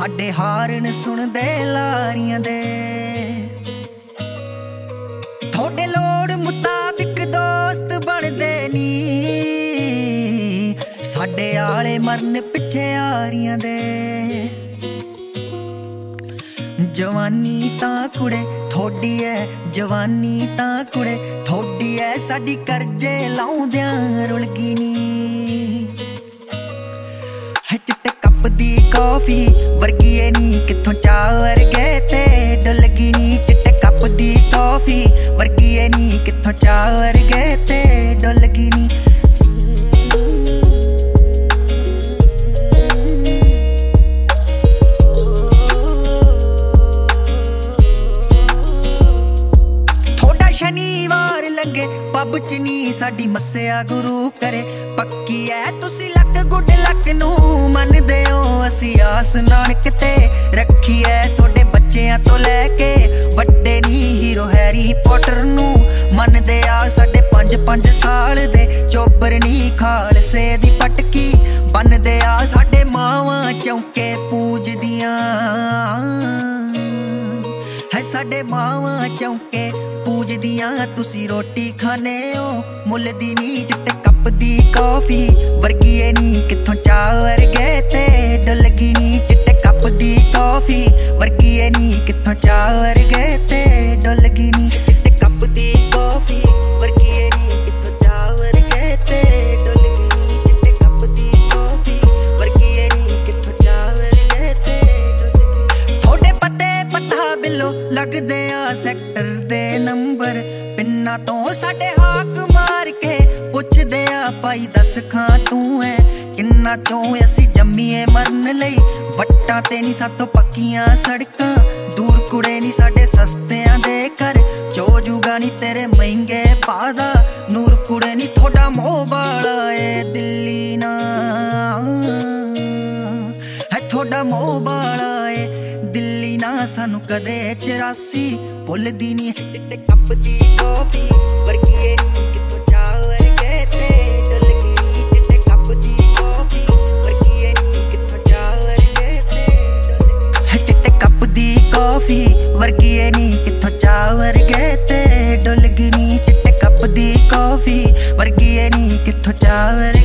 साडे हारन सुनदे लारियां दे। थोड़े लोड़ मुताबिक दोस्त बनदे नी, साडे आले मरन पिछे यारियां दे। जवानी तां कुड़े थोड़ी है, जवानी तां कुड़े थोड़ी है, साडी करजे लाउंदियां रुलगी नी। चिट्टे कप दी कॉफी वर्गी है नी, कित्थों चाह वर्गे ते डुलगी नी। चिट्टे कप दी कॉफी वर्गी है नी, कित्थों चाह वर्गे ते डुलगी नी। शनिवार लंघे पब च नी साडी मस्सेआ गुरु करे। पक्की है तुसी लक गुड लक नू मनदे हो, असी आस नानक ते रखी है। थोड़े बच्चेआं तो लैके वड्डे नी हीरो हैरी पॉटर नू मनदे आ। साडे 5-5 साल दे चोबर नी खालसे दी पटकी बनदे आ। साडे मावां चौंके पूजदियां है, साडे मावां चौंके पूजदियां। तुसी रोटी खाने हो मुल दी नी। चिट्टे कप दी कॉफी वर्गी है नी, कित्थों चाह वर्गे ते डुलगी नी। चिट्टे कप दी कॉफी वर्गी है नी, कित्थों चाह वर्गे ते डुलगी नी। चिट्टे कप दी कॉफी वर्गी है नी, कित्थों चाह वर्गे ते डुलगी नी। चिट्टे कप दी कॉफी वर्गी है नी, कित्थों चाह वर्गे ते डुलगी। थोड़े पते पता बिलो लगदे आ सैक्टर दे नंबर, पिन्ना तो साडे हाक मार के पुछदे आ भाई दस खां तू है किन्ना चों। असी जम्मीए मरन लई वट्टां ते नी सातों पक्कियां सड़कां, दूर कुड़े नी साडे सस्तियां दे घर। जो जुगा नी तेरे महंगे पादा, नूर कुड़े नी थोड़ा मोह बाला ए दिल्ली ना है, थोड़ा मोह बाला ए दिल्ली ना। सानू कदे 84 भुलदी नी। चिट्टे कप दी कॉफी वर्गी है नी, कित्थों चाह वर्गे ते डुलगी नी। चिट्टे कप दी कॉफी वर्गी है नी, कित्थों चाह वर्गे ते डुलगी। चिट्टे कप दी कॉफी वर्गी है नी, कित्थों चाह वर्गे ते डुलगी नी। चिट्टे कप दी कॉफी वर्गी है नी, कित्थों चाह